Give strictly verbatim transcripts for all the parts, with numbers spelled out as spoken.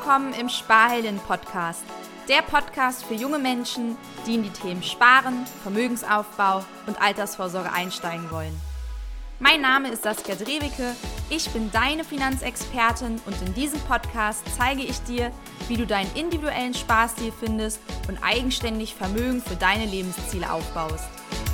willkommen im Sparhelden-Podcast. Der Podcast für junge Menschen, die in die Themen Sparen, Vermögensaufbau und Altersvorsorge einsteigen wollen. Mein Name ist Saskia Drewicke, ich bin deine Finanzexpertin und in diesem Podcast zeige ich dir, wie du deinen individuellen Sparstil findest und eigenständig Vermögen für deine Lebensziele aufbaust.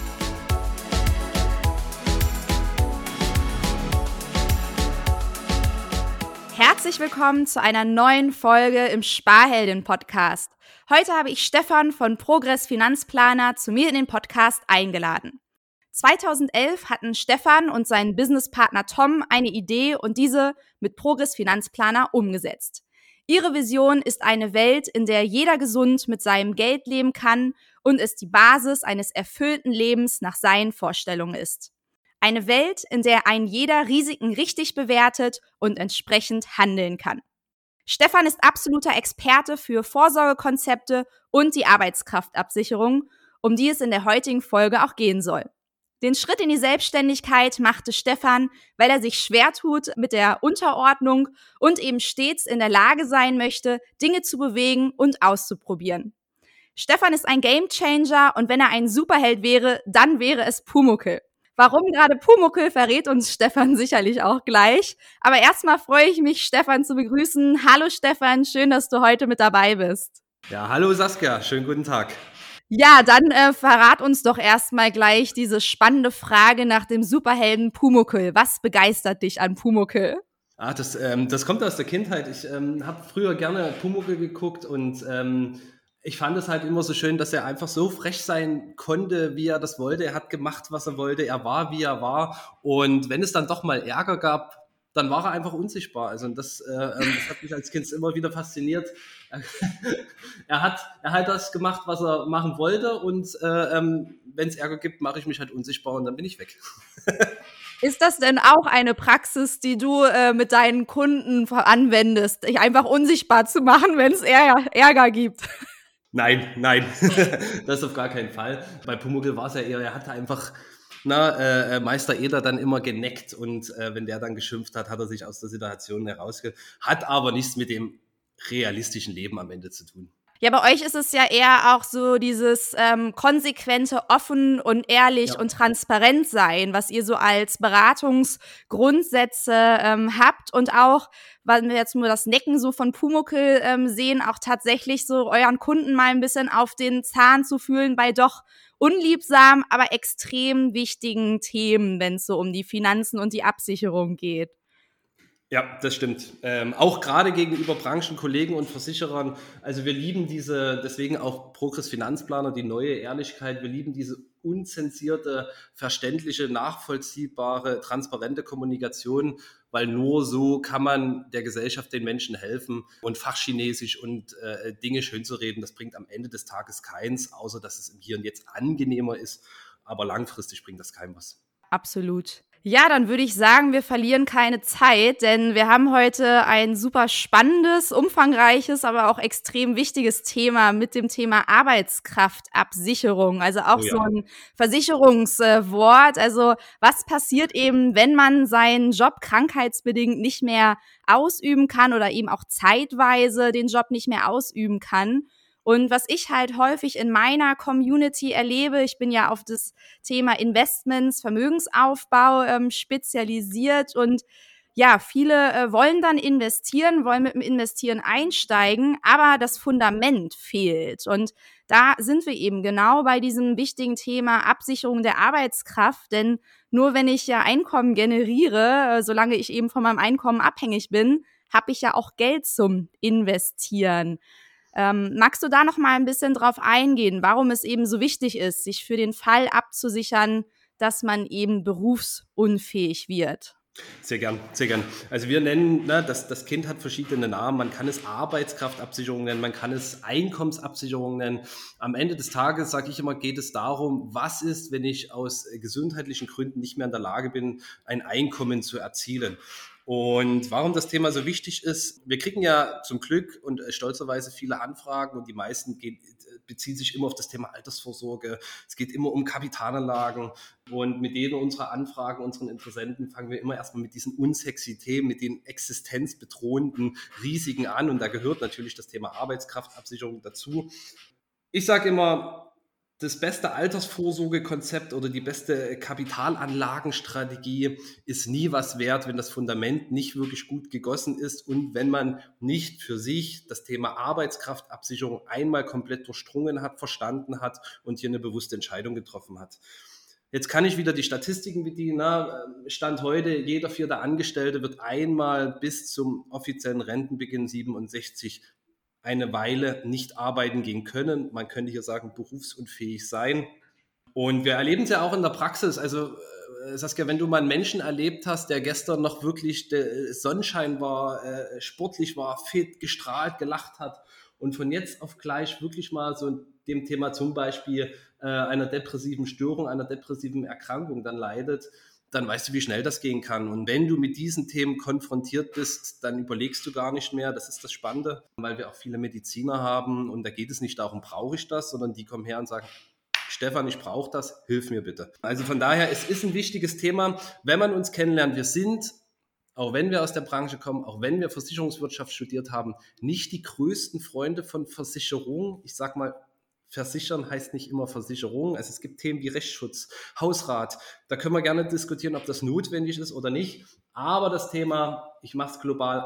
Herzlich willkommen zu einer neuen Folge im Sparhelden-Podcast. Heute habe ich Stefan von Progress Finanzplaner zu mir in den Podcast eingeladen. zweitausendelf hatten Stefan und sein Businesspartner Tom eine Idee und diese mit Progress Finanzplaner umgesetzt. Ihre Vision ist eine Welt, in der jeder gesund mit seinem Geld leben kann und es die Basis eines erfüllten Lebens nach seinen Vorstellungen ist. Eine Welt, in der ein jeder Risiken richtig bewertet und entsprechend handeln kann. Stefan ist absoluter Experte für Vorsorgekonzepte und die Arbeitskraftabsicherung, um die es in der heutigen Folge auch gehen soll. Den Schritt in die Selbstständigkeit machte Stefan, weil er sich schwer tut mit der Unterordnung und eben stets in der Lage sein möchte, Dinge zu bewegen und auszuprobieren. Stefan ist ein Gamechanger und wenn er ein Superheld wäre, dann wäre es Pumuckl. Warum gerade Pumuckl, verrät uns Stefan sicherlich auch gleich. Aber erstmal freue ich mich, Stefan zu begrüßen. Hallo Stefan, schön, dass du heute mit dabei bist. Ja, hallo Saskia, schönen guten Tag. Ja, dann äh, verrat uns doch erstmal gleich diese spannende Frage nach dem Superhelden Pumuckl. Was begeistert dich an Pumuckl? Ah, das, ähm, das kommt aus der Kindheit. Ich ähm, habe früher gerne Pumuckl geguckt und ähm, ich fand es halt immer so schön, dass er einfach so frech sein konnte, wie er das wollte. Er hat gemacht, was er wollte. Er war, wie er war. Und wenn es dann doch mal Ärger gab, dann war er einfach unsichtbar. Also das, äh, das hat mich als Kind immer wieder fasziniert. er, hat, er hat das gemacht, was er machen wollte. Und äh, wenn es Ärger gibt, mache ich mich halt unsichtbar und dann bin ich weg. Ist das denn auch eine Praxis, die du äh, mit deinen Kunden anwendest, dich einfach unsichtbar zu machen, wenn es Ärger gibt? Nein, nein, das auf gar keinen Fall. Bei Pumuckl war es ja eher, er hatte einfach na, äh, Meister Eder dann immer geneckt und äh, wenn der dann geschimpft hat, hat er sich aus der Situation herausge... Hat aber nichts mit dem realistischen Leben am Ende zu tun. Ja, bei euch ist es ja eher auch so dieses ähm, konsequente, offen und ehrlich ja. und transparent sein, was ihr so als Beratungsgrundsätze ähm, habt und auch, weil wir jetzt nur das Necken so von Pumuckl ähm, sehen, auch tatsächlich so euren Kunden mal ein bisschen auf den Zahn zu fühlen bei doch unliebsamen, aber extrem wichtigen Themen, wenn es so um die Finanzen und die Absicherung geht. Ja, das stimmt. Ähm, auch gerade gegenüber Branchenkollegen und Versicherern. Also wir lieben diese, deswegen auch Progress Finanzplaner, die neue Ehrlichkeit. Wir lieben diese unzensierte, verständliche, nachvollziehbare, transparente Kommunikation, weil nur so kann man der Gesellschaft, den Menschen helfen. Und Fachchinesisch und äh, Dinge schön zu reden, das bringt am Ende des Tages keins, außer dass es im Hier und Jetzt angenehmer ist. Aber langfristig bringt das keinem was. Absolut. Ja, dann würde ich sagen, wir verlieren keine Zeit, denn wir haben heute ein super spannendes, umfangreiches, aber auch extrem wichtiges Thema mit dem Thema Arbeitskraftabsicherung. Also auch oh ja. so ein Versicherungswort. Also was passiert eben, wenn man seinen Job krankheitsbedingt nicht mehr ausüben kann oder eben auch zeitweise den Job nicht mehr ausüben kann? Und was ich halt häufig in meiner Community erlebe, ich bin ja auf das Thema Investments, Vermögensaufbau ähm, spezialisiert und ja, viele äh, wollen dann investieren, wollen mit dem Investieren einsteigen, aber das Fundament fehlt. Und da sind wir eben genau bei diesem wichtigen Thema Absicherung der Arbeitskraft, denn nur wenn ich ja Einkommen generiere, äh, solange ich eben von meinem Einkommen abhängig bin, habe ich ja auch Geld zum Investieren. Ähm, magst du da noch mal ein bisschen drauf eingehen, warum es eben so wichtig ist, sich für den Fall abzusichern, dass man eben berufsunfähig wird? Sehr gern, sehr gern. Also wir nennen, ne, das, das Kind hat verschiedene Namen. Man kann es Arbeitskraftabsicherung nennen, man kann es Einkommensabsicherung nennen. Am Ende des Tages, sage ich immer, geht es darum, was ist, wenn ich aus gesundheitlichen Gründen nicht mehr in der Lage bin, ein Einkommen zu erzielen. Und warum das Thema so wichtig ist, wir kriegen ja zum Glück und stolzerweise viele Anfragen und die meisten gehen, beziehen sich immer auf das Thema Altersvorsorge. Es geht immer um Kapitalanlagen und mit jeder unserer Anfragen, unseren Interessenten, fangen wir immer erstmal mit diesen unsexy Themen, mit den existenzbedrohenden Risiken an und da gehört natürlich das Thema Arbeitskraftabsicherung dazu. Ich sage immer, das beste Altersvorsorgekonzept oder die beste Kapitalanlagenstrategie ist nie was wert, wenn das Fundament nicht wirklich gut gegossen ist und wenn man nicht für sich das Thema Arbeitskraftabsicherung einmal komplett durchdrungen hat, verstanden hat und hier eine bewusste Entscheidung getroffen hat. Jetzt kann ich wieder die Statistiken bedienen. Na, Stand heute, jeder vierte Angestellte wird einmal bis zum offiziellen Rentenbeginn siebenundsechzig eine Weile nicht arbeiten gehen können. Man könnte hier sagen, berufsunfähig sein. Und wir erleben es ja auch in der Praxis. Also Saskia, wenn du mal einen Menschen erlebt hast, der gestern noch wirklich der Sonnenschein war, äh, sportlich war, fit, gestrahlt, gelacht hat und von jetzt auf gleich wirklich mal so dem Thema zum Beispiel äh, einer depressiven Störung, einer depressiven Erkrankung dann leidet, dann weißt du, wie schnell das gehen kann. Und wenn du mit diesen Themen konfrontiert bist, dann überlegst du gar nicht mehr. Das ist das Spannende, weil wir auch viele Mediziner haben und da geht es nicht darum, brauche ich das, sondern die kommen her und sagen, Stefan, ich brauche das, hilf mir bitte. Also von daher, es ist ein wichtiges Thema, wenn man uns kennenlernt. Wir sind, auch wenn wir aus der Branche kommen, auch wenn wir Versicherungswirtschaft studiert haben, nicht die größten Freunde von Versicherungen. Ich sag mal, Versichern heißt nicht immer Versicherung. Also es gibt Themen wie Rechtsschutz, Hausrat. Da können wir gerne diskutieren, ob das notwendig ist oder nicht. Aber das Thema, ich mache es global,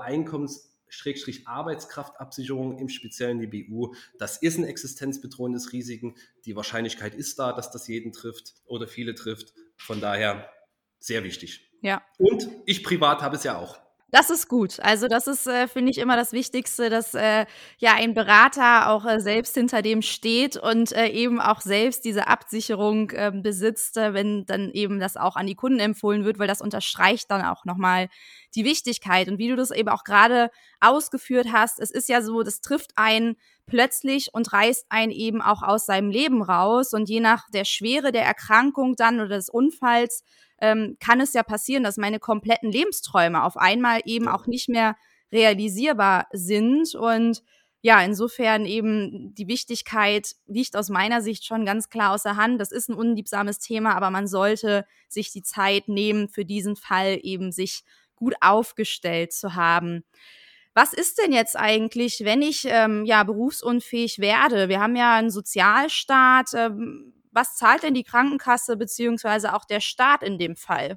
Einkommens-Arbeitskraftabsicherung, im Speziellen die B U, das ist ein existenzbedrohendes Risiko. Die Wahrscheinlichkeit ist da, dass das jeden trifft oder viele trifft. Von daher sehr wichtig. Ja. Und ich privat habe es ja auch. Das ist gut. Also das ist, äh, finde ich, immer das Wichtigste, dass äh, ja ein Berater auch äh, selbst hinter dem steht und äh, eben auch selbst diese Absicherung äh, besitzt, äh, wenn dann eben das auch an die Kunden empfohlen wird, weil das unterstreicht dann auch nochmal die Wichtigkeit. Und wie du das eben auch gerade ausgeführt hast, es ist ja so, das trifft einen plötzlich und reißt einen eben auch aus seinem Leben raus. Und je nach der Schwere der Erkrankung dann oder des Unfalls ähm, kann es ja passieren, dass meine kompletten Lebensträume auf einmal eben auch nicht mehr realisierbar sind. Und ja, insofern eben die Wichtigkeit liegt aus meiner Sicht schon ganz klar außer Hand. Das ist ein unliebsames Thema, aber man sollte sich die Zeit nehmen, für diesen Fall eben sich gut aufgestellt zu haben. Was ist denn jetzt eigentlich, wenn ich ähm, ja berufsunfähig werde? Wir haben ja einen Sozialstaat. Ähm, was zahlt denn die Krankenkasse beziehungsweise auch der Staat in dem Fall?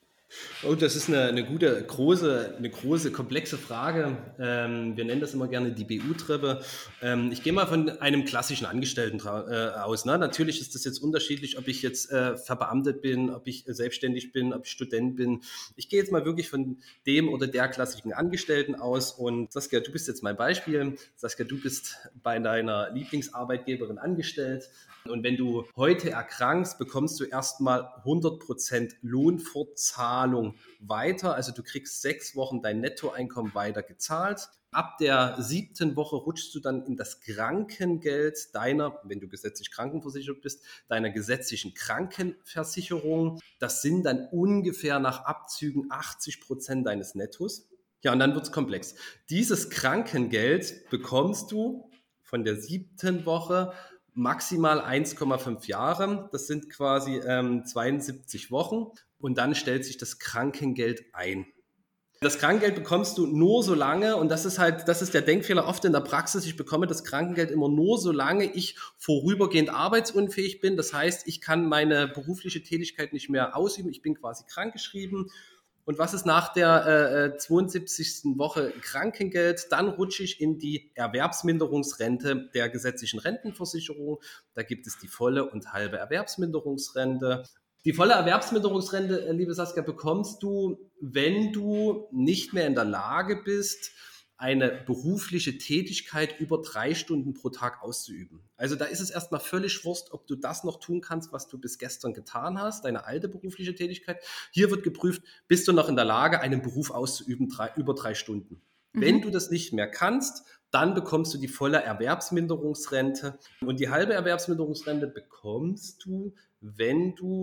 Oh, das ist eine, eine gute, große, eine große, komplexe Frage. Ähm, wir nennen das immer gerne die B U-Treppe. Ähm, ich gehe mal von einem klassischen Angestellten äh, aus. Ne? Natürlich ist das jetzt unterschiedlich, ob ich jetzt äh, verbeamtet bin, ob ich äh, selbstständig bin, ob ich Student bin. Ich gehe jetzt mal wirklich von dem oder der klassischen Angestellten aus. Und Saskia, du bist jetzt mein Beispiel. Saskia, du bist bei deiner Lieblingsarbeitgeberin angestellt. Und wenn du heute erkrankst, bekommst du erstmal hundert Prozent Lohnfortzahlung weiter. Also du kriegst sechs Wochen dein Nettoeinkommen weiter gezahlt. Ab der siebten Woche rutschst du dann in das Krankengeld deiner, wenn du gesetzlich krankenversichert bist, deiner gesetzlichen Krankenversicherung. Das sind dann ungefähr nach Abzügen achtzig Prozent deines Nettos. Ja, und dann wird es komplex. Dieses Krankengeld bekommst du von der siebten Woche maximal eins Komma fünf Jahre, das sind quasi ähm, zweiundsiebzig Wochen und dann stellt sich das Krankengeld ein. Das Krankengeld bekommst du nur so lange und das ist halt, das ist der Denkfehler oft in der Praxis, ich bekomme das Krankengeld immer nur so lange ich vorübergehend arbeitsunfähig bin, das heißt, ich kann meine berufliche Tätigkeit nicht mehr ausüben, ich bin quasi krankgeschrieben. Und was ist nach der äh, zweiundsiebzigsten Woche Krankengeld? Dann rutsche ich in die Erwerbsminderungsrente der gesetzlichen Rentenversicherung. Da gibt es die volle und halbe Erwerbsminderungsrente. Die volle Erwerbsminderungsrente, liebe Saskia, bekommst du, wenn du nicht mehr in der Lage bist, eine berufliche Tätigkeit über drei Stunden pro Tag auszuüben. Also da ist es erstmal völlig wurscht, ob du das noch tun kannst, was du bis gestern getan hast, deine alte berufliche Tätigkeit. Hier wird geprüft, bist du noch in der Lage, einen Beruf auszuüben drei, über drei Stunden. Mhm. Wenn du das nicht mehr kannst, dann bekommst du die volle Erwerbsminderungsrente. Und die halbe Erwerbsminderungsrente bekommst du, wenn du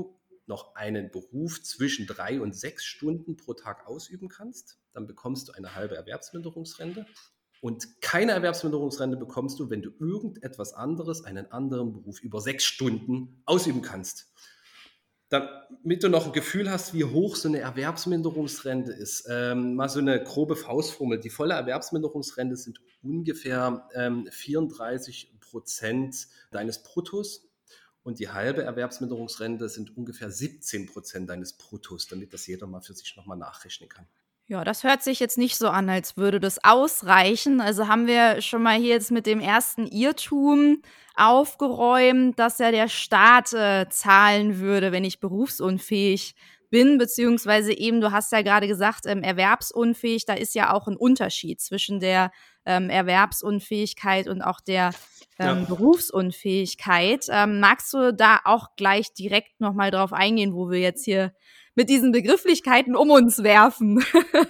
noch einen Beruf zwischen drei und sechs Stunden pro Tag ausüben kannst, dann bekommst du eine halbe Erwerbsminderungsrente. Und keine Erwerbsminderungsrente bekommst du, wenn du irgendetwas anderes, einen anderen Beruf über sechs Stunden ausüben kannst. Damit du noch ein Gefühl hast, wie hoch so eine Erwerbsminderungsrente ist, ähm, mal so eine grobe Faustformel. Die volle Erwerbsminderungsrente sind ungefähr ähm, vierunddreißig Prozent deines Bruttos und die halbe Erwerbsminderungsrente sind ungefähr siebzehn Prozent deines Bruttos, damit das jeder mal für sich nochmal nachrechnen kann. Ja, das hört sich jetzt nicht so an, als würde das ausreichen. Also haben wir schon mal hier jetzt mit dem ersten Irrtum aufgeräumt, dass ja der Staat äh, zahlen würde, wenn ich berufsunfähig bin, beziehungsweise eben, du hast ja gerade gesagt, ähm, erwerbsunfähig, da ist ja auch ein Unterschied zwischen der ähm, Erwerbsunfähigkeit und auch der ähm, Ja. Berufsunfähigkeit. Ähm, magst du da auch gleich direkt nochmal drauf eingehen, wo wir jetzt hier mit diesen Begrifflichkeiten um uns werfen?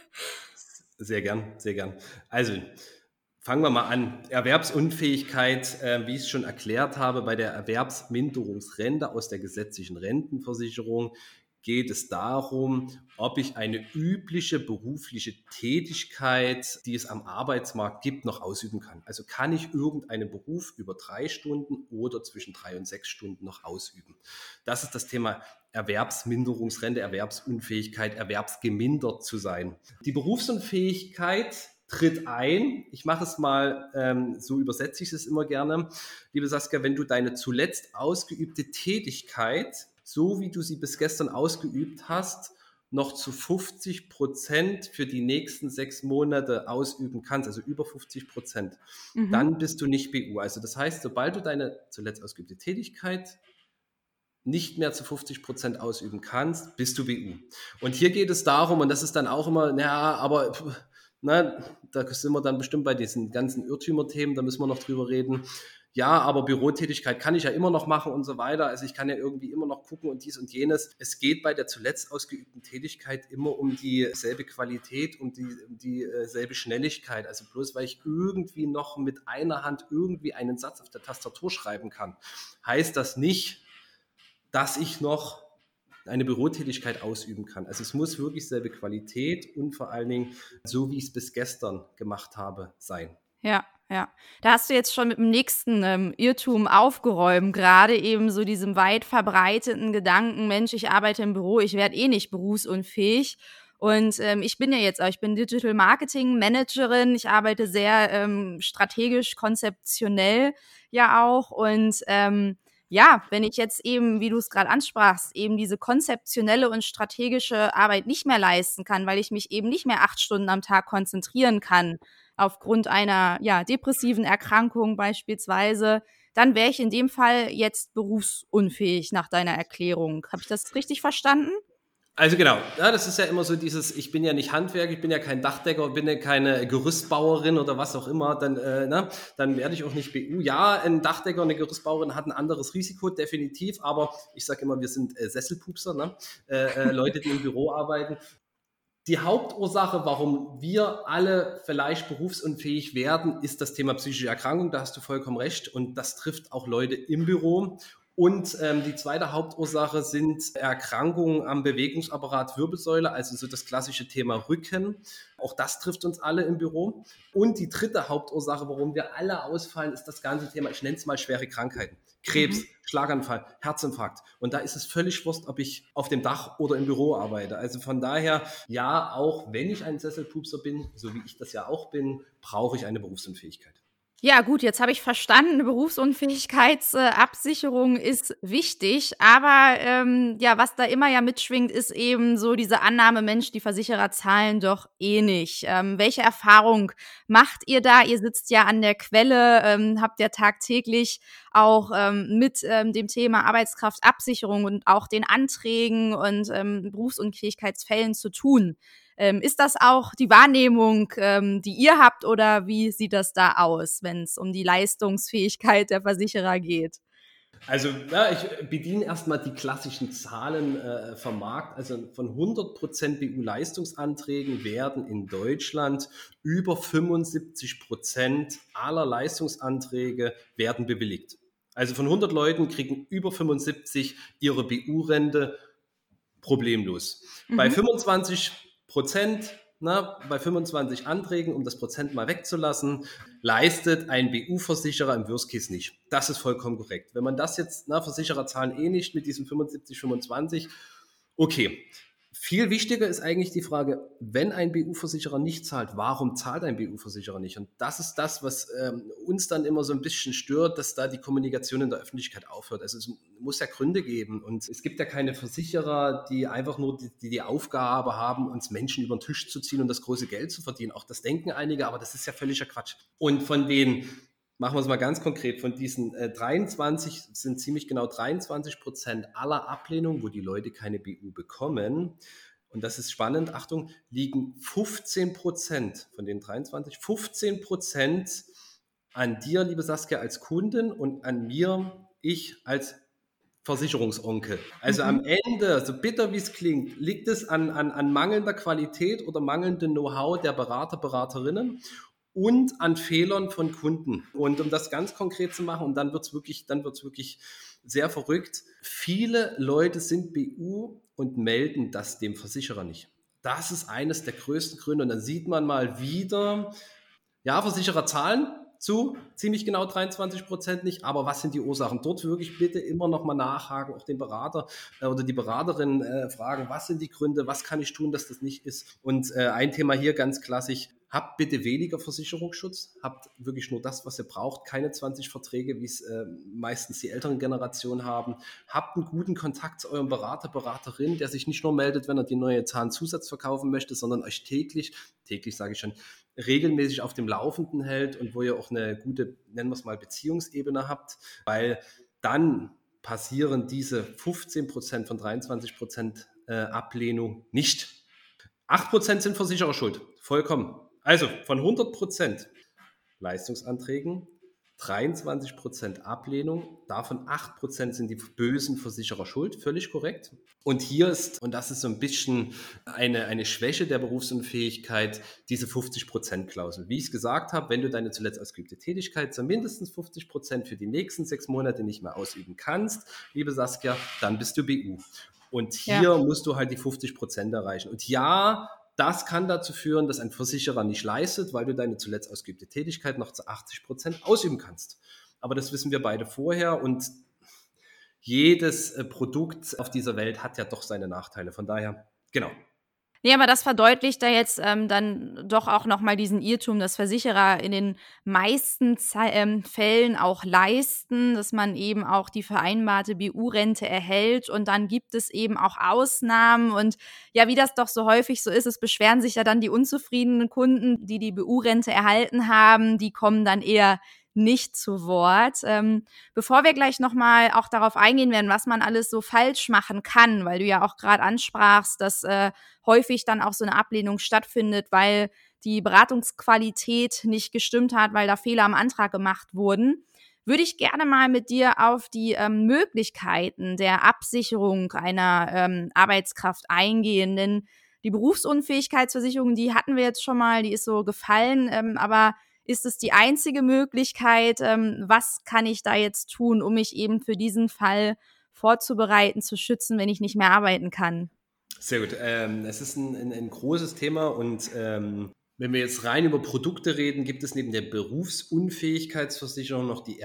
Sehr gern, sehr gern. Also fangen wir mal an. Erwerbsunfähigkeit, äh, wie ich es schon erklärt habe, bei der Erwerbsminderungsrente aus der gesetzlichen Rentenversicherung geht es darum, ob ich eine übliche berufliche Tätigkeit, die es am Arbeitsmarkt gibt, noch ausüben kann. Also kann ich irgendeinen Beruf über drei Stunden oder zwischen drei und sechs Stunden noch ausüben. Das ist das Thema Erwerbsminderungsrente, Erwerbsunfähigkeit, erwerbsgemindert zu sein. Die Berufsunfähigkeit tritt ein. Ich mache es mal, ähm, so übersetze ich es immer gerne. Liebe Saskia, wenn du deine zuletzt ausgeübte Tätigkeit, so wie du sie bis gestern ausgeübt hast, noch zu fünfzig Prozent für die nächsten sechs Monate ausüben kannst, also über fünfzig Prozent, mhm. dann bist du nicht B U. Also das heißt, sobald du deine zuletzt ausgeübte Tätigkeit nicht mehr zu fünfzig Prozent ausüben kannst, bist du B U. Und hier geht es darum, und das ist dann auch immer, naja, aber na, da sind wir dann bestimmt bei diesen ganzen Irrtümer-Themen, da müssen wir noch drüber reden. Ja, aber Bürotätigkeit kann ich ja immer noch machen und so weiter. Also ich kann ja irgendwie immer noch gucken und dies und jenes. Es geht bei der zuletzt ausgeübten Tätigkeit immer um dieselbe Qualität, um die, um dieselbe Schnelligkeit. Also bloß weil ich irgendwie noch mit einer Hand irgendwie einen Satz auf der Tastatur schreiben kann, heißt das nicht, dass ich noch eine Bürotätigkeit ausüben kann. Also es muss wirklich selbe Qualität und vor allen Dingen so, wie ich es bis gestern gemacht habe, sein. Ja, ja. Da hast du jetzt schon mit dem nächsten ähm, Irrtum aufgeräumt, gerade eben so diesem weit verbreiteten Gedanken, Mensch, ich arbeite im Büro, ich werde eh nicht berufsunfähig. Und ähm, ich bin ja jetzt auch, ich bin Digital Marketing Managerin, ich arbeite sehr ähm, strategisch, konzeptionell ja auch und ähm, ja, wenn ich jetzt eben, wie du es gerade ansprachst, eben diese konzeptionelle und strategische Arbeit nicht mehr leisten kann, weil ich mich eben nicht mehr acht Stunden am Tag konzentrieren kann, aufgrund einer ja, depressiven Erkrankung beispielsweise, dann wäre ich in dem Fall jetzt berufsunfähig nach deiner Erklärung. Habe ich das richtig verstanden? Also genau, ja, das ist ja immer so dieses, ich bin ja nicht Handwerker, ich bin ja kein Dachdecker, bin ja keine Gerüstbauerin oder was auch immer, dann, äh, ne, dann werde ich auch nicht B U. Ja, ein Dachdecker, eine Gerüstbauerin hat ein anderes Risiko, definitiv, aber ich sage immer, wir sind äh, Sesselpupser, ne? äh, äh, Leute, die im Büro arbeiten. Die Hauptursache, warum wir alle vielleicht berufsunfähig werden, ist das Thema psychische Erkrankung, da hast du vollkommen recht und das trifft auch Leute im Büro. Und ähm, die zweite Hauptursache sind Erkrankungen am Bewegungsapparat Wirbelsäule, also so das klassische Thema Rücken. Auch das trifft uns alle im Büro. Und die dritte Hauptursache, warum wir alle ausfallen, ist das ganze Thema, ich nenne es mal schwere Krankheiten. Krebs, mhm. Schlaganfall, Herzinfarkt. Und da ist es völlig wurscht, ob ich auf dem Dach oder im Büro arbeite. Also von daher, ja, auch wenn ich ein Sesselpupser bin, so wie ich das ja auch bin, brauche ich eine Berufsunfähigkeit. Ja gut, jetzt habe ich verstanden, eine Berufsunfähigkeitsabsicherung äh, ist wichtig, aber ähm, ja, was da immer ja mitschwingt, ist eben so diese Annahme, Mensch, die Versicherer zahlen doch eh nicht. Ähm, welche Erfahrung macht ihr da? Ihr sitzt ja an der Quelle, ähm, habt ja tagtäglich auch ähm, mit ähm, dem Thema Arbeitskraftabsicherung und auch den Anträgen und ähm, Berufsunfähigkeitsfällen zu tun. Ähm, ist das auch die Wahrnehmung, ähm, die ihr habt, oder wie sieht das da aus, wenn es um die Leistungsfähigkeit der Versicherer geht? Also ja, ich bediene erstmal die klassischen Zahlen äh, vom Markt. Also von hundert Prozent B U-Leistungsanträgen werden in Deutschland über fünfundsiebzig Prozent aller Leistungsanträge werden bewilligt. Also von hundert Leuten kriegen über fünfundsiebzig ihre B U-Rente problemlos. Mhm. Bei fünfundzwanzig Prozent, na, bei fünfundzwanzig Anträgen, um das Prozent mal wegzulassen, leistet ein B U-Versicherer im Worst Case nicht. Das ist vollkommen korrekt. Wenn man das jetzt, na, Versicherer zahlen eh nicht mit diesem fünfundsiebzig, fünfundzwanzig, okay. Viel wichtiger ist eigentlich die Frage, wenn ein B U-Versicherer nicht zahlt, warum zahlt ein B U-Versicherer nicht? Und das ist das, was ähm, uns dann immer so ein bisschen stört, dass da die Kommunikation in der Öffentlichkeit aufhört. Also es muss ja Gründe geben und es gibt ja keine Versicherer, die einfach nur die, die Aufgabe haben, uns Menschen über den Tisch zu ziehen und das große Geld zu verdienen. Auch das denken einige, aber das ist ja völliger Quatsch. Und von den Machen wir es mal ganz konkret. Von diesen äh, dreiundzwanzig sind ziemlich genau dreiundzwanzig Prozent aller Ablehnungen, wo die Leute keine B U bekommen. Und das ist spannend, Achtung, liegen fünfzehn Prozent von den dreiundzwanzig, fünfzehn Prozent an dir, liebe Saskia, als Kundin und an mir, ich als Versicherungsonkel. Also mhm. am Ende, so bitter wie es klingt, liegt es an, an, an mangelnder Qualität oder mangelndem Know-how der Berater, Beraterinnen und an Fehlern von Kunden. Und um das ganz konkret zu machen, und dann wird es wirklich, dann wird's wirklich sehr verrückt, viele Leute sind B U und melden das dem Versicherer nicht. Das ist eines der größten Gründe. Und dann sieht man mal wieder, ja, Versicherer zahlen zu ziemlich genau dreiundzwanzig Prozent nicht, aber was sind die Ursachen? Dort wirklich bitte immer noch mal nachhaken, auch den Berater äh, oder die Beraterin äh, fragen, was sind die Gründe, was kann ich tun, dass das nicht ist? Und äh, ein Thema hier ganz klassisch, habt bitte weniger Versicherungsschutz, habt wirklich nur das, was ihr braucht, keine zwanzig Verträge, wie es äh, meistens die älteren Generationen haben. Habt einen guten Kontakt zu eurem Berater, Beraterin, der sich nicht nur meldet, wenn er die neue Zahnzusatz verkaufen möchte, sondern euch täglich, täglich sage ich schon, regelmäßig auf dem Laufenden hält und wo ihr auch eine gute, nennen wir es mal, Beziehungsebene habt, weil dann passieren diese fünfzehn Prozent von dreiundzwanzig Prozent äh, Ablehnung nicht. acht Prozent sind Versicherer schuld, vollkommen. Also von hundert Prozent Leistungsanträgen, dreiundzwanzig Prozent Ablehnung, davon acht Prozent sind die bösen Versicherer schuld, völlig korrekt. Und hier ist, und das ist so ein bisschen eine, eine Schwäche der Berufsunfähigkeit, diese fünfzig Prozent Klausel. Wie ich es gesagt habe, wenn du deine zuletzt ausgeübte Tätigkeit zu mindestens fünfzig Prozent für die nächsten sechs Monate nicht mehr ausüben kannst, liebe Saskia, dann bist du B U. Und hier ja. musst du halt die fünfzig Prozent erreichen. Und ja, das kann dazu führen, dass ein Versicherer nicht leistet, weil du deine zuletzt ausgeübte Tätigkeit noch zu achtzig Prozent ausüben kannst. Aber das wissen wir beide vorher und jedes Produkt auf dieser Welt hat ja doch seine Nachteile. Von daher, genau. Nee, aber das verdeutlicht da jetzt ähm, dann doch auch nochmal diesen Irrtum, dass Versicherer in den meisten Ze- ähm, Fällen auch leisten, dass man eben auch die vereinbarte B U-Rente erhält und dann gibt es eben auch Ausnahmen und ja, wie das doch so häufig so ist, es beschweren sich ja dann die unzufriedenen Kunden, die die B U-Rente erhalten haben, die kommen dann eher nicht zu Wort. Ähm, bevor wir gleich nochmal auch darauf eingehen werden, was man alles so falsch machen kann, weil du ja auch gerade ansprachst, dass äh, häufig dann auch so eine Ablehnung stattfindet, weil die Beratungsqualität nicht gestimmt hat, weil da Fehler am Antrag gemacht wurden, würde ich gerne mal mit dir auf die ähm, Möglichkeiten der Absicherung einer ähm, Arbeitskraft eingehen, denn die Berufsunfähigkeitsversicherung, die hatten wir jetzt schon mal, die ist so gefallen, ähm, aber ist es die einzige Möglichkeit? Ähm, was kann ich da jetzt tun, um mich eben für diesen Fall vorzubereiten, zu schützen, wenn ich nicht mehr arbeiten kann? Sehr gut. Ähm, es ist ein, ein, ein großes Thema und ähm, wenn wir jetzt rein über Produkte reden, gibt es neben der Berufsunfähigkeitsversicherung noch die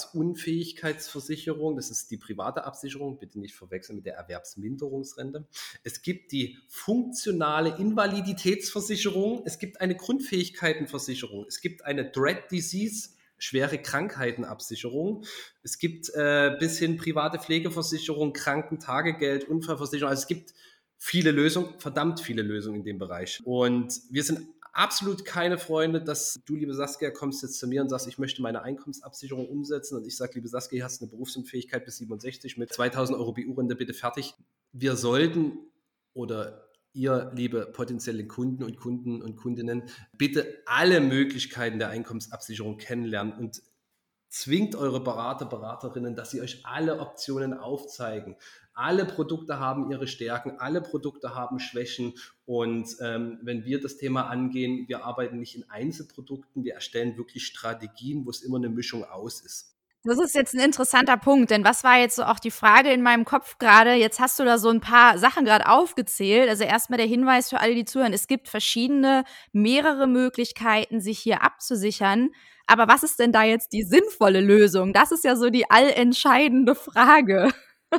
Erwerbsunfähigkeitsversicherung. Das ist die private Absicherung, bitte nicht verwechseln mit der Erwerbsminderungsrente. Es gibt die funktionale Invaliditätsversicherung. Es gibt eine Grundfähigkeitenversicherung. Es gibt eine Dread Disease, schwere Krankheitenabsicherung. Es gibt äh, bis hin private Pflegeversicherung, Krankentagegeld, Unfallversicherung. Also es gibt viele Lösungen, verdammt viele Lösungen in dem Bereich. Und wir sind absolut keine Freunde, dass du, liebe Saskia, kommst jetzt zu mir und sagst, ich möchte meine Einkommensabsicherung umsetzen und ich sage, liebe Saskia, du hast eine Berufsunfähigkeit bis siebenundsechzig mit zweitausend Euro B U-Rente, bitte fertig. Wir sollten oder ihr, liebe potenzielle Kunden und Kunden und Kundinnen, bitte alle Möglichkeiten der Einkommensabsicherung kennenlernen und zwingt eure Berater, Beraterinnen, dass sie euch alle Optionen aufzeigen. Alle Produkte haben ihre Stärken, alle Produkte haben Schwächen und ähm, wenn wir das Thema angehen, wir arbeiten nicht in Einzelprodukten, wir erstellen wirklich Strategien, wo es immer eine Mischung aus ist. Das ist jetzt ein interessanter Punkt, denn was war jetzt so auch die Frage in meinem Kopf gerade? Jetzt hast du da so ein paar Sachen gerade aufgezählt. Also, erstmal der Hinweis für alle, die zuhören: Es gibt verschiedene mehrere Möglichkeiten, sich hier abzusichern. Aber was ist denn da jetzt die sinnvolle Lösung? Das ist ja so die allentscheidende Frage.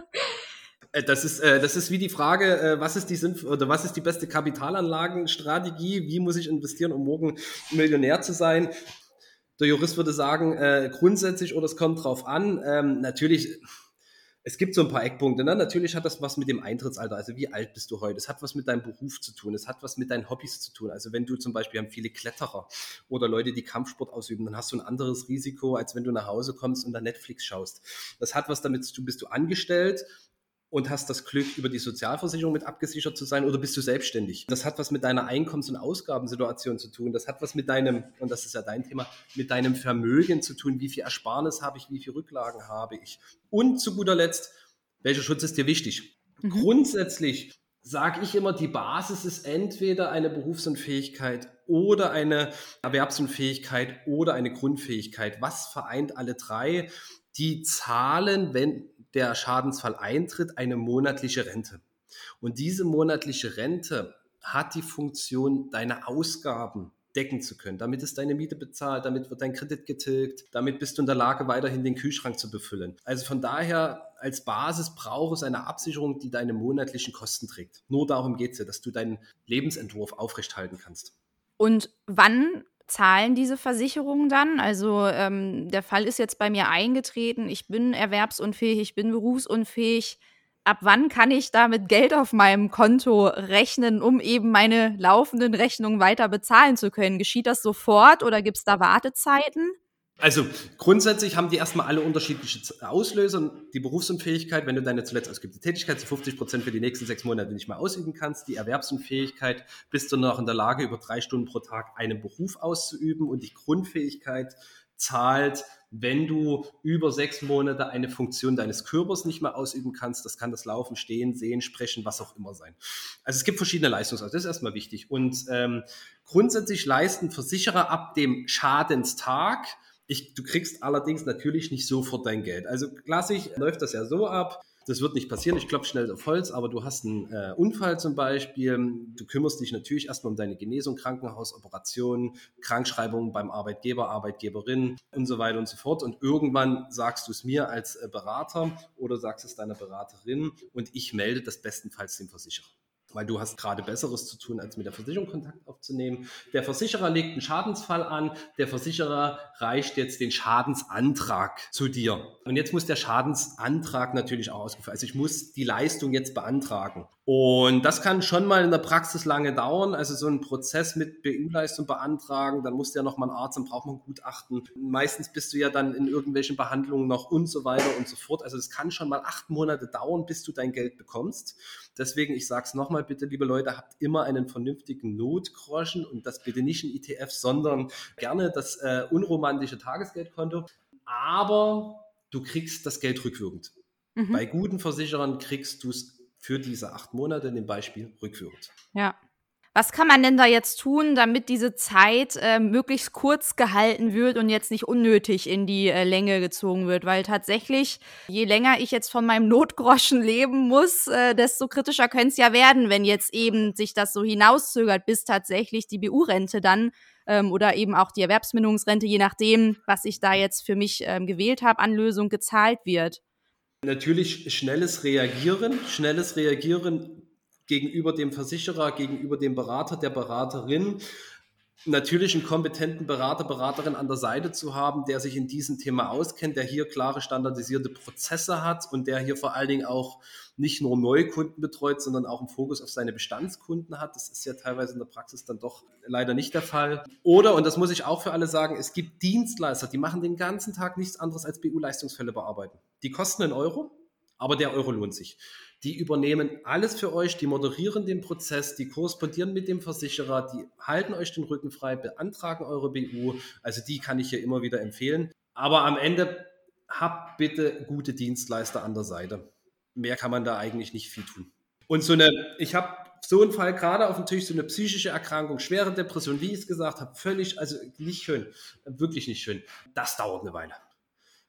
Äh, Das ist, äh, das ist wie die Frage, äh, was ist die Sinnf- oder was ist die beste Kapitalanlagenstrategie? Wie muss ich investieren, um morgen Millionär zu sein? Der Jurist würde sagen, äh, grundsätzlich oder es kommt drauf an. Ähm, natürlich, es gibt so ein paar Eckpunkte. Ne? Natürlich hat das was mit dem Eintrittsalter, also wie alt bist du heute? Es hat was mit deinem Beruf zu tun, es hat was mit deinen Hobbys zu tun. Also wenn du zum Beispiel, haben viele Kletterer oder Leute, die Kampfsport ausüben, dann hast du ein anderes Risiko, als wenn du nach Hause kommst und dann Netflix schaust. Das hat was damit zu tun, bist du angestellt und hast das Glück, über die Sozialversicherung mit abgesichert zu sein, oder bist du selbstständig? Das hat was mit deiner Einkommens- und Ausgabensituation zu tun. Das hat was mit deinem, und das ist ja dein Thema, mit deinem Vermögen zu tun. Wie viel Ersparnis habe ich? Wie viel Rücklagen habe ich? Und zu guter Letzt, welcher Schutz ist dir wichtig? Mhm. Grundsätzlich sage ich immer, die Basis ist entweder eine Berufsunfähigkeit oder eine Erwerbsunfähigkeit oder eine Grundfähigkeit. Was vereint alle drei? Die zahlen, wenn der Schadensfall eintritt, eine monatliche Rente. Und diese monatliche Rente hat die Funktion, deine Ausgaben decken zu können. Damit ist deine Miete bezahlt, damit wird dein Kredit getilgt, damit bist du in der Lage, weiterhin den Kühlschrank zu befüllen. Also von daher, als Basis braucht es eine Absicherung, die deine monatlichen Kosten trägt. Nur darum geht es ja, dass du deinen Lebensentwurf aufrechthalten kannst. Und wann zahlen diese Versicherungen dann? Also, ähm, der Fall ist jetzt bei mir eingetreten, ich bin erwerbsunfähig, ich bin berufsunfähig. Ab wann kann ich da mit Geld auf meinem Konto rechnen, um eben meine laufenden Rechnungen weiter bezahlen zu können? Geschieht das sofort oder gibt es da Wartezeiten? Also grundsätzlich haben die erstmal alle unterschiedliche Auslöser. Die Berufsunfähigkeit, wenn du deine zuletzt ausgeübte Tätigkeit zu fünfzig Prozent für die nächsten sechs Monate nicht mehr ausüben kannst. Die Erwerbsunfähigkeit, bist du noch in der Lage, über drei Stunden pro Tag einen Beruf auszuüben. Und die Grundfähigkeit zahlt, wenn du über sechs Monate eine Funktion deines Körpers nicht mehr ausüben kannst. Das kann das Laufen, Stehen, Sehen, Sprechen, was auch immer sein. Also es gibt verschiedene Leistungsauslöser, das ist erstmal wichtig. Und ähm, grundsätzlich leisten Versicherer ab dem Schadenstag. Ich, du kriegst allerdings natürlich nicht sofort dein Geld. Also klassisch läuft das ja so ab. Das wird nicht passieren, ich klopfe schnell auf Holz, aber du hast einen äh, Unfall zum Beispiel. Du kümmerst dich natürlich erstmal um deine Genesung, Krankenhaus, Operationen, Krankschreibungen beim Arbeitgeber, Arbeitgeberin und so weiter und so fort. Und irgendwann sagst du es mir als äh, Berater oder sagst es deiner Beraterin und ich melde das bestenfalls dem Versicherer. Weil du hast gerade Besseres zu tun, als mit der Versicherung Kontakt aufzunehmen. Der Versicherer legt einen Schadensfall an, der Versicherer reicht jetzt den Schadensantrag zu dir. Und jetzt muss der Schadensantrag natürlich auch ausgeführt werden. Also ich muss die Leistung jetzt beantragen. Und das kann schon mal in der Praxis lange dauern. Also so ein Prozess mit B U-Leistung beantragen, dann muss der nochmal ein Arzt, dann braucht man ein Gutachten. Meistens bist du ja dann in irgendwelchen Behandlungen noch und so weiter und so fort. Also es kann schon mal acht Monate dauern, bis du dein Geld bekommst. Deswegen, ich sage es nochmal, bitte, liebe Leute, habt immer einen vernünftigen Notgroschen und das bitte nicht ein I T F, sondern gerne das äh, unromantische Tagesgeldkonto. Aber du kriegst das Geld rückwirkend. Mhm. Bei guten Versicherern kriegst du es für diese acht Monate in dem Beispiel rückwirkend. Ja. Was kann man denn da jetzt tun, damit diese Zeit äh, möglichst kurz gehalten wird und jetzt nicht unnötig in die äh, Länge gezogen wird? Weil tatsächlich, je länger ich jetzt von meinem Notgroschen leben muss, äh, desto kritischer könnte es ja werden, wenn jetzt eben sich das so hinauszögert, bis tatsächlich die B U-Rente dann ähm, oder eben auch die Erwerbsminderungsrente, je nachdem, was ich da jetzt für mich ähm, gewählt habe, an Lösung gezahlt wird. Natürlich schnelles Reagieren, schnelles Reagieren gegenüber dem Versicherer, gegenüber dem Berater, der Beraterin. Natürlich einen kompetenten Berater, Beraterin an der Seite zu haben, der sich in diesem Thema auskennt, der hier klare standardisierte Prozesse hat und der hier vor allen Dingen auch nicht nur Neukunden betreut, sondern auch einen Fokus auf seine Bestandskunden hat. Das ist ja teilweise in der Praxis dann doch leider nicht der Fall. Oder, und das muss ich auch für alle sagen, es gibt Dienstleister, die machen den ganzen Tag nichts anderes als B U-Leistungsfälle bearbeiten. Die kosten einen Euro, aber der Euro lohnt sich. Die übernehmen alles für euch, die moderieren den Prozess, die korrespondieren mit dem Versicherer, die halten euch den Rücken frei, beantragen eure B U. Also die kann ich hier immer wieder empfehlen. Aber am Ende habt bitte gute Dienstleister an der Seite. Mehr kann man da eigentlich nicht viel tun. Und so eine, ich habe so einen Fall gerade auf dem Tisch, so eine psychische Erkrankung, schwere Depression, wie ich es gesagt habe, völlig, also nicht schön, wirklich nicht schön. Das dauert eine Weile.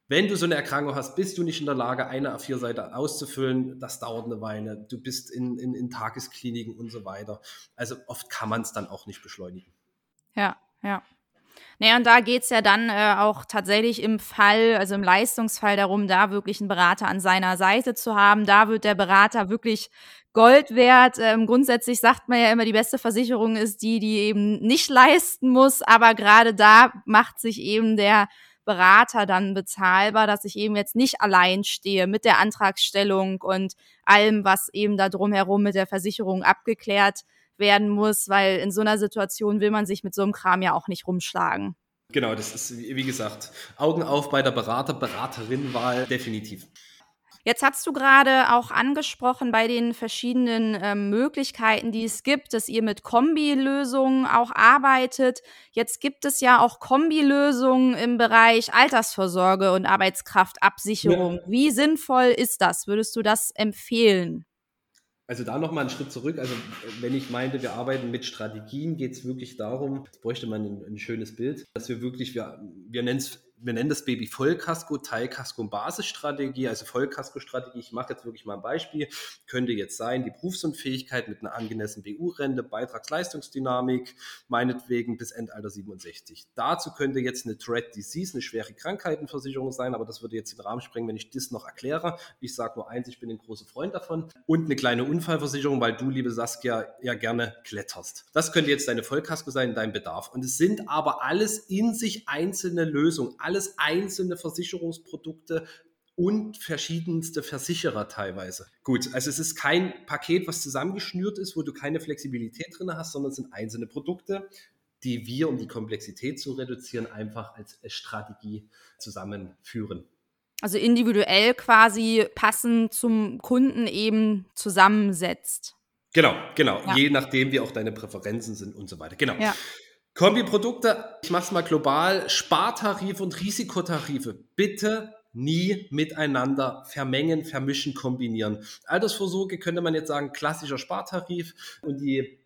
Wenn du so eine Erkrankung hast, bist du nicht in der Lage, eine A vier Seite auszufüllen. Das dauert eine Weile. Du bist in, in, in Tageskliniken und so weiter. Also oft kann man es dann auch nicht beschleunigen. Ja, ja. Naja, und da geht's ja dann äh, auch tatsächlich im Fall, also im Leistungsfall darum, da wirklich einen Berater an seiner Seite zu haben. Da wird der Berater wirklich Gold wert. Ähm, grundsätzlich sagt man ja immer, die beste Versicherung ist die, die eben nicht leisten muss. Aber gerade da macht sich eben der Berater dann bezahlbar, dass ich eben jetzt nicht allein stehe mit der Antragstellung und allem, was eben da drumherum mit der Versicherung abgeklärt werden muss, weil in so einer Situation will man sich mit so einem Kram ja auch nicht rumschlagen. Genau, das ist, wie gesagt, Augen auf bei der Berater, Beraterinnenwahl, definitiv. Jetzt hast du gerade auch angesprochen bei den verschiedenen ähm, Möglichkeiten, die es gibt, dass ihr mit Kombilösungen auch arbeitet. Jetzt gibt es ja auch Kombilösungen im Bereich Altersvorsorge und Arbeitskraftabsicherung. Ja. Wie sinnvoll ist das? Würdest du das empfehlen? Also da nochmal einen Schritt zurück. Also wenn ich meinte, wir arbeiten mit Strategien, geht es wirklich darum, jetzt bräuchte man ein, ein schönes Bild, dass wir wirklich, wir, wir nennen es wir nennen das Baby Vollkasko, Teilkasko und Basisstrategie. Also Vollkasko-Strategie, ich mache jetzt wirklich mal ein Beispiel, könnte jetzt sein, die Berufsunfähigkeit mit einer angemessenen B U-Rente, Beitragsleistungsdynamik, meinetwegen bis Endalter siebenundsechzig. Dazu könnte jetzt eine Dread Disease, eine schwere Krankheitenversicherung sein, aber das würde jetzt den Rahmen sprengen, wenn ich das noch erkläre. Ich sage nur eins, ich bin ein großer Freund davon. Und eine kleine Unfallversicherung, weil du, liebe Saskia, ja gerne kletterst. Das könnte jetzt deine Vollkasko sein, dein Bedarf. Und es sind aber alles in sich einzelne Lösungen, alles einzelne Versicherungsprodukte und verschiedenste Versicherer teilweise. Gut, also es ist kein Paket, was zusammengeschnürt ist, wo du keine Flexibilität drin hast, sondern es sind einzelne Produkte, die wir, um die Komplexität zu reduzieren, einfach als Strategie zusammenführen. Also individuell quasi passend zum Kunden eben zusammensetzt. Genau, genau. Ja. Je nachdem, wie auch deine Präferenzen sind und so weiter. Genau. Ja. Kombiprodukte, ich mache es mal global, Spartarife und Risikotarife, bitte nie miteinander vermengen, vermischen, kombinieren. Altersvorsorge könnte man jetzt sagen, klassischer Spartarif und die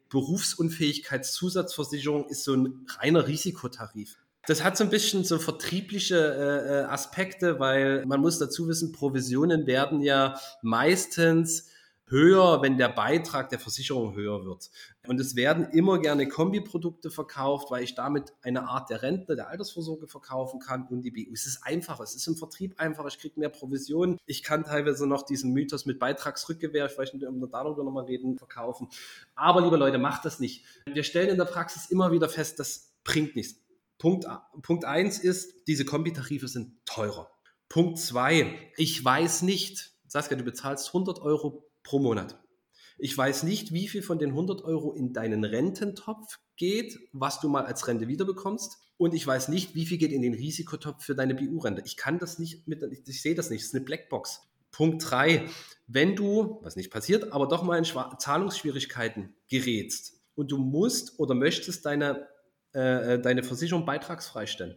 Berufsunfähigkeitszusatzversicherung ist so ein reiner Risikotarif. Das hat so ein bisschen so vertriebliche äh, Aspekte, weil man muss dazu wissen, Provisionen werden ja meistens höher, wenn der Beitrag der Versicherung höher wird. Und es werden immer gerne Kombiprodukte verkauft, weil ich damit eine Art der Rente, der Altersvorsorge verkaufen kann und die B U. Es ist einfacher, es ist im Vertrieb einfacher, ich kriege mehr Provisionen. Ich kann teilweise noch diesen Mythos mit Beitragsrückgewehr, ich weiß nicht, ob wir darüber nochmal reden, verkaufen. Aber liebe Leute, macht das nicht. Wir stellen in der Praxis immer wieder fest, das bringt nichts. Punkt, Punkt eins ist, diese Kombitarife sind teurer. Punkt zwei, ich weiß nicht, Saskia, du bezahlst hundert Euro pro Monat. Ich weiß nicht, wie viel von den hundert Euro in deinen Rententopf geht, was du mal als Rente wiederbekommst. Und ich weiß nicht, wie viel geht in den Risikotopf für deine B U-Rente. Ich kann das nicht, mit, ich sehe das nicht, es ist eine Blackbox. Punkt drei, wenn du, was nicht passiert, aber doch mal in Zahlungsschwierigkeiten gerätst und du musst oder möchtest deine, äh, deine Versicherung beitragsfrei stellen,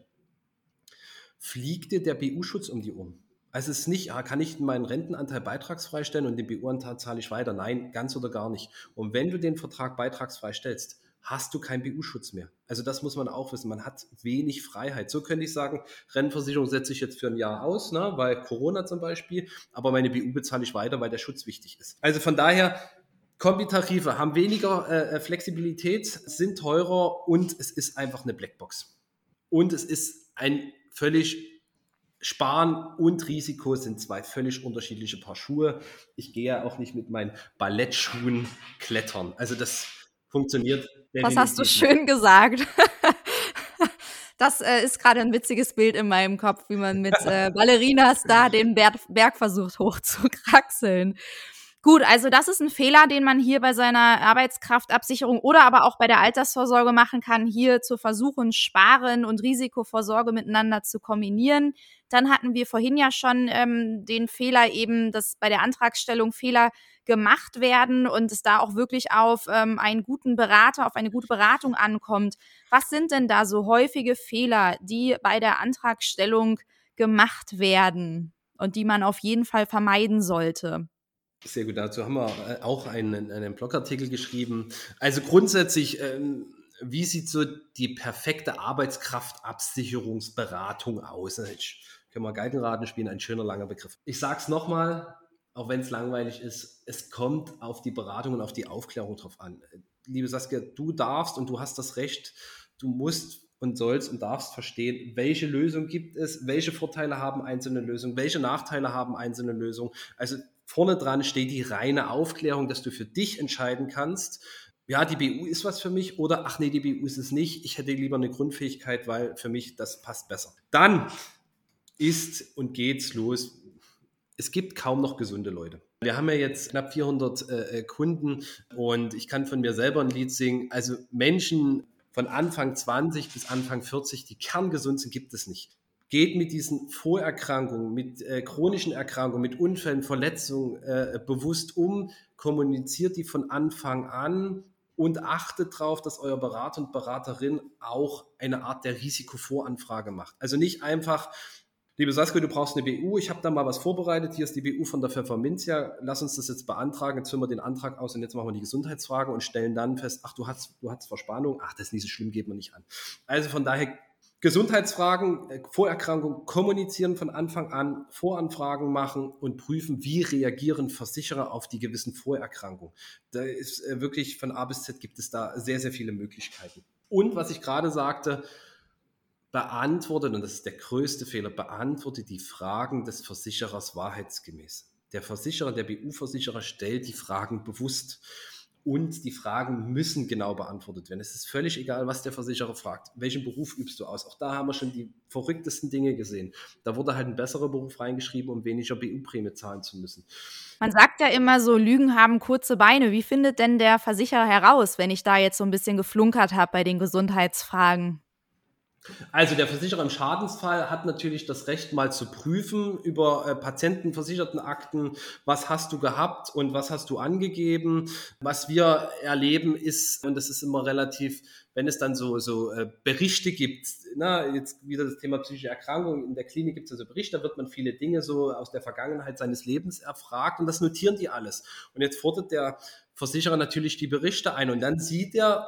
fliegt dir der B U-Schutz um die Ohren. Also es ist nicht, kann ich meinen Rentenanteil beitragsfrei stellen und den B U-Anteil zahle ich weiter. Nein, ganz oder gar nicht. Und wenn du den Vertrag beitragsfrei stellst, hast du keinen B U-Schutz mehr. Also das muss man auch wissen. Man hat wenig Freiheit. So könnte ich sagen, Rentenversicherung setze ich jetzt für ein Jahr aus, ne, weil Corona zum Beispiel, aber meine B U bezahle ich weiter, weil der Schutz wichtig ist. Also von daher, Kombitarife haben weniger äh, Flexibilität, sind teurer und es ist einfach eine Blackbox. Und es ist ein völlig Sparen und Risiko sind zwei völlig unterschiedliche Paar Schuhe. Ich gehe ja auch nicht mit meinen Ballettschuhen klettern. Also das funktioniert definitiv. Das hast du schön gesagt. Das äh, ist gerade ein witziges Bild in meinem Kopf, wie man mit äh, Ballerinas da den Berg, Berg versucht hochzukraxeln. Gut, also das ist ein Fehler, den man hier bei seiner Arbeitskraftabsicherung oder aber auch bei der Altersvorsorge machen kann, hier zu versuchen, Sparen und Risikovorsorge miteinander zu kombinieren. Dann hatten wir vorhin ja schon ähm, den Fehler eben, dass bei der Antragstellung Fehler gemacht werden und es da auch wirklich auf ähm, einen guten Berater, auf eine gute Beratung ankommt. Was sind denn da so häufige Fehler, die bei der Antragstellung gemacht werden und die man auf jeden Fall vermeiden sollte? Sehr gut, dazu haben wir auch einen, einen Blogartikel geschrieben. Also grundsätzlich, ähm, wie sieht so die perfekte Arbeitskraftabsicherungsberatung aus? Ich können wir Geigenraten spielen, ein schöner langer Begriff. Ich sage es nochmal, auch wenn es langweilig ist, es kommt auf die Beratung und auf die Aufklärung drauf an. Liebe Saskia, du darfst und du hast das Recht, du musst und sollst und darfst verstehen, welche Lösung gibt es, welche Vorteile haben einzelne Lösungen, welche Nachteile haben einzelne Lösungen. Also vorne dran steht die reine Aufklärung, dass du für dich entscheiden kannst, ja, die B U ist was für mich oder ach nee, die B U ist es nicht, ich hätte lieber eine Grundfähigkeit, weil für mich das passt besser. Dann ist und geht's los. Es gibt kaum noch gesunde Leute. Wir haben ja jetzt knapp vierhundert äh, Kunden und ich kann von mir selber ein Lied singen. Also Menschen von Anfang zwanzig bis Anfang vierzig, die kerngesund sind, gibt es nicht. Geht mit diesen Vorerkrankungen, mit äh, chronischen Erkrankungen, mit Unfällen, Verletzungen äh, bewusst um, kommuniziert die von Anfang an und achtet darauf, dass euer Berater und Beraterin auch eine Art der Risikovoranfrage macht. Also nicht einfach, liebe Saskia, du brauchst eine B U, ich habe da mal was vorbereitet, hier ist die B U von der Pfefferminzia, lass uns das jetzt beantragen, jetzt füllen wir den Antrag aus und jetzt machen wir die Gesundheitsfrage und stellen dann fest, ach, du hast, du hast Verspannung, ach, das ist nicht so schlimm, geht man nicht an. Also von daher Gesundheitsfragen, Vorerkrankungen kommunizieren von Anfang an, Voranfragen machen und prüfen, wie reagieren Versicherer auf die gewissen Vorerkrankungen. Da ist wirklich von A bis Z gibt es da sehr, sehr viele Möglichkeiten. Und was ich gerade sagte, beantwortet, und das ist der größte Fehler, beantwortet die Fragen des Versicherers wahrheitsgemäß. Der Versicherer, der B U-Versicherer stellt die Fragen bewusst und die Fragen müssen genau beantwortet werden. Es ist völlig egal, was der Versicherer fragt. Welchen Beruf übst du aus? Auch da haben wir schon die verrücktesten Dinge gesehen. Da wurde halt ein besserer Beruf reingeschrieben, um weniger B U-Prämie zahlen zu müssen. Man sagt ja immer so, Lügen haben kurze Beine. Wie findet denn der Versicherer heraus, wenn ich da jetzt so ein bisschen geflunkert habe bei den Gesundheitsfragen? Also der Versicherer im Schadensfall hat natürlich das Recht, mal zu prüfen über äh, Patientenversichertenakten, was hast du gehabt und was hast du angegeben. Was wir erleben ist, und das ist immer relativ, wenn es dann so, so äh, Berichte gibt, na, jetzt wieder das Thema psychische Erkrankung, in der Klinik gibt es also Berichte, da wird man viele Dinge so aus der Vergangenheit seines Lebens erfragt und das notieren die alles. Und jetzt fordert der Versicherer natürlich die Berichte ein und dann sieht er,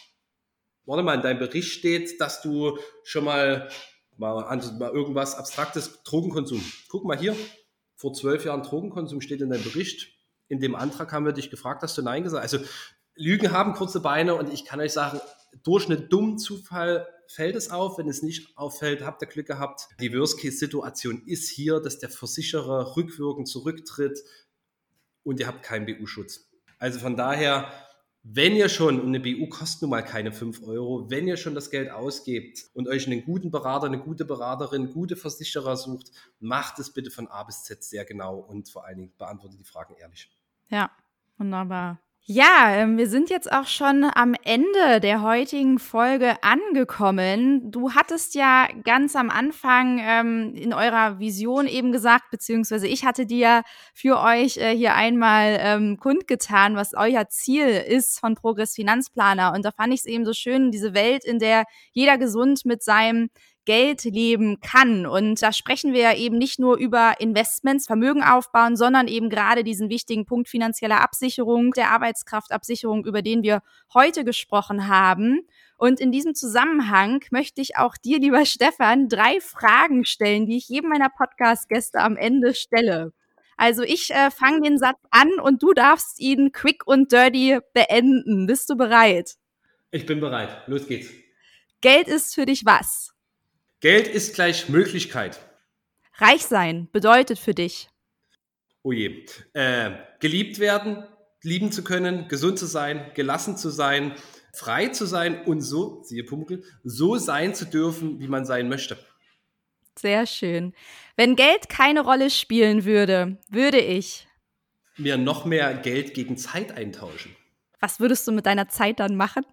warte mal, in deinem Bericht steht, dass du schon mal, mal, mal irgendwas Abstraktes, Drogenkonsum. Guck mal hier, vor zwölf Jahren Drogenkonsum steht in deinem Bericht. In dem Antrag haben wir dich gefragt, hast du Nein gesagt. Also Lügen haben kurze Beine und ich kann euch sagen, durch einen dummen Zufall fällt es auf. Wenn es nicht auffällt, habt ihr Glück gehabt. Die Worst-Case-Situation ist hier, dass der Versicherer rückwirkend zurücktritt und ihr habt keinen B U-Schutz. Also von daher, wenn ihr schon, und eine B U kostet nun mal keine fünf Euro, wenn ihr schon das Geld ausgebt und euch einen guten Berater, eine gute Beraterin, gute Versicherer sucht, macht es bitte von A bis Z sehr genau und vor allen Dingen beantwortet die Fragen ehrlich. Ja, wunderbar. Ja, wir sind jetzt auch schon am Ende der heutigen Folge angekommen. Du hattest ja ganz am Anfang ähm, in eurer Vision eben gesagt, beziehungsweise ich hatte dir für euch äh, hier einmal ähm, kundgetan, was euer Ziel ist von Progress Finanzplaner. Und da fand ich es eben so schön, diese Welt, in der jeder gesund mit seinem Geld leben kann. Und da sprechen wir ja eben nicht nur über Investments, Vermögen aufbauen, sondern eben gerade diesen wichtigen Punkt finanzieller Absicherung, der Arbeitskraftabsicherung, über den wir heute gesprochen haben. Und in diesem Zusammenhang möchte ich auch dir, lieber Stefan, drei Fragen stellen, die ich jedem meiner Podcast-Gäste am Ende stelle. Also ich äh, fange den Satz an und du darfst ihn quick und dirty beenden. Bist du bereit? Ich bin bereit. Los geht's. Geld ist für dich was? Geld ist gleich Möglichkeit. Reich sein bedeutet für dich? Oh je. Äh, geliebt werden, lieben zu können, gesund zu sein, gelassen zu sein, frei zu sein und so, siehe Pumuckl, so sein zu dürfen, wie man sein möchte. Sehr schön. Wenn Geld keine Rolle spielen würde, würde ich mir noch mehr Geld gegen Zeit eintauschen. Was würdest du mit deiner Zeit dann machen?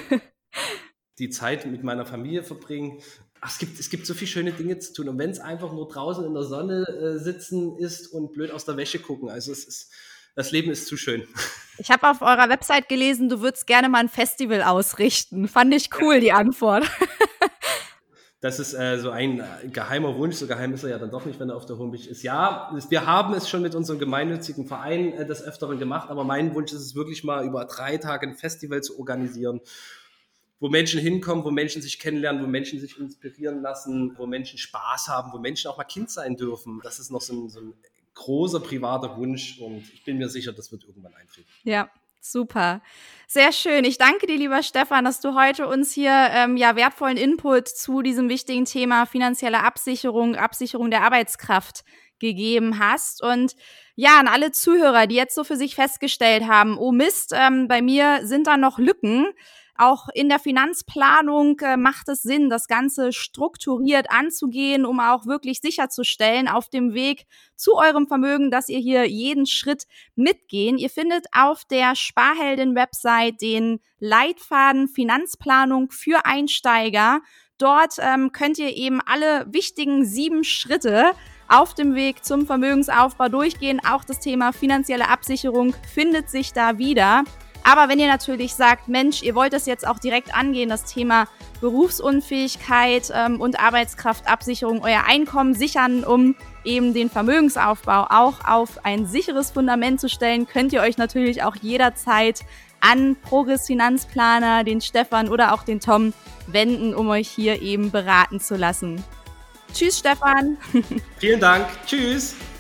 Die Zeit mit meiner Familie verbringen. Ach, es gibt, es gibt so viele schöne Dinge zu tun. Und wenn es einfach nur draußen in der Sonne äh, sitzen ist und blöd aus der Wäsche gucken. Also es ist, das Leben ist zu schön. Ich habe auf eurer Website gelesen, du würdest gerne mal ein Festival ausrichten. Fand ich cool, ja. Die Antwort. Das ist äh, so ein äh, geheimer Wunsch. So geheim ist er ja dann doch nicht, wenn er auf der Homepage ist. Ja, wir haben es schon mit unserem gemeinnützigen Verein äh, des Öfteren gemacht. Aber mein Wunsch ist es wirklich mal, über drei Tage ein Festival zu organisieren, wo Menschen hinkommen, wo Menschen sich kennenlernen, wo Menschen sich inspirieren lassen, wo Menschen Spaß haben, wo Menschen auch mal Kind sein dürfen. Das ist noch so ein, so ein großer privater Wunsch und ich bin mir sicher, das wird irgendwann eintreten. Ja. Super, sehr schön. Ich danke dir, lieber Stefan, dass du heute uns hier ähm, ja wertvollen Input zu diesem wichtigen Thema finanzielle Absicherung, Absicherung der Arbeitskraft gegeben hast. Und ja, an alle Zuhörer, die jetzt so für sich festgestellt haben, oh Mist, ähm, bei mir sind da noch Lücken. Auch in der Finanzplanung äh, macht es Sinn, das Ganze strukturiert anzugehen, um auch wirklich sicherzustellen auf dem Weg zu eurem Vermögen, dass ihr hier jeden Schritt mitgehen. Ihr findet auf der Sparheldin-Website den Leitfaden Finanzplanung für Einsteiger. Dort ähm, könnt ihr eben alle wichtigen sieben Schritte auf dem Weg zum Vermögensaufbau durchgehen. Auch das Thema finanzielle Absicherung findet sich da wieder. Aber wenn ihr natürlich sagt, Mensch, ihr wollt das jetzt auch direkt angehen, das Thema Berufsunfähigkeit ähm, und Arbeitskraftabsicherung, euer Einkommen sichern, um eben den Vermögensaufbau auch auf ein sicheres Fundament zu stellen, könnt ihr euch natürlich auch jederzeit an Progress Finanzplaner, den Stefan oder auch den Tom wenden, um euch hier eben beraten zu lassen. Tschüss, Stefan. Vielen Dank. Tschüss.